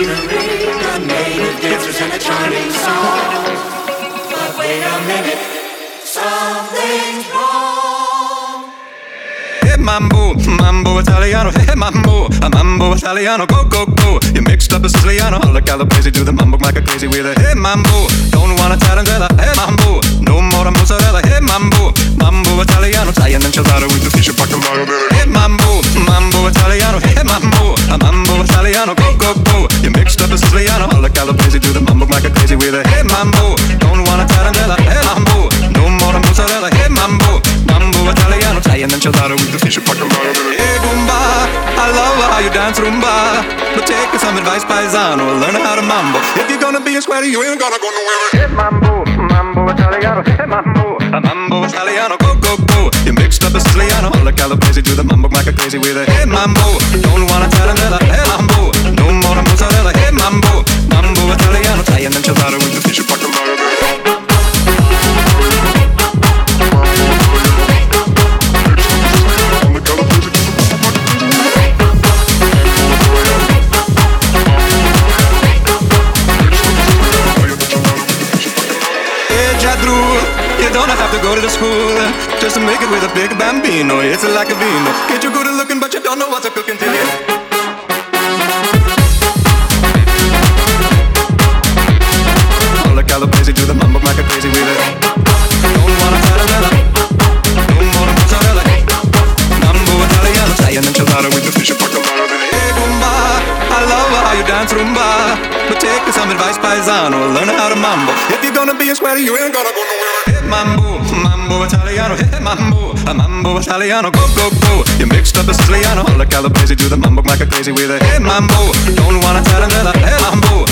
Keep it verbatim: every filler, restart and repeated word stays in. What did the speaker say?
scenery, the native dancers and a charming song. But wait a minute, something's wrong. Hey mambo, mambo Italiano, hey mambo, a mambo Italiano, go go go. You mixed up a Siciliano, all the calabrese do the mambo like a crazy with a hey mambo. Don't wanna tarantella, hey mambo, no more mozzarella, hey mambo, mambo Italiano, Italian enchilada with the fish and bacalao. Hey mambo, mambo Italiano, hey mambo, a mambo Italiano, go go go. You mixed up a Siciliano, all the calabrese do the mambo like a crazy with a hey mambo. Don't wanna tarantella, hey mambo, no more mozzarella, hey mambo, mambo Italiano, Italian enchilada with the fish and bacalao. Hey Goomba, I love how you dance rumba, but take some advice, paisano, learn how to mambo. If you're gonna be a sweater, you ain't gonna go nowhere. Hey mambo, mambo Italiano, hey mambo, a mambo Italiano, go go go. You mixed up a Siciliano, all the calabrese do the mambo like a crazy with a hey mambo. Don't wanna tarantella, hey mambo, no more mozzarella, hey mambo, mambo Italiano, Italian enchilada with the fish and bacalao. You don't have to go to the school just to make it with a big bambino. It's like a vino. Get you good at looking, but you don't know what to cook until you. All the calabrese do the mambo like a crazy with it. Don't wanna tarantella, no more mozzarella. Mambo Italiano, Italian enchilada with the fish and bacalao. Hey Goomba, I love how you dance rumba, but take some advice, paisano, learn how to mambo. If you're gonna be a sweater, you ain't gonna go nowhere. Hey mambo, mambo Italiano, hey mambo, a mambo Italiano, go go go. You mixed up a Siciliano, all the calabrese do the mambo like a crazy with a hey mambo. Don't wanna tarantella, hey mambo,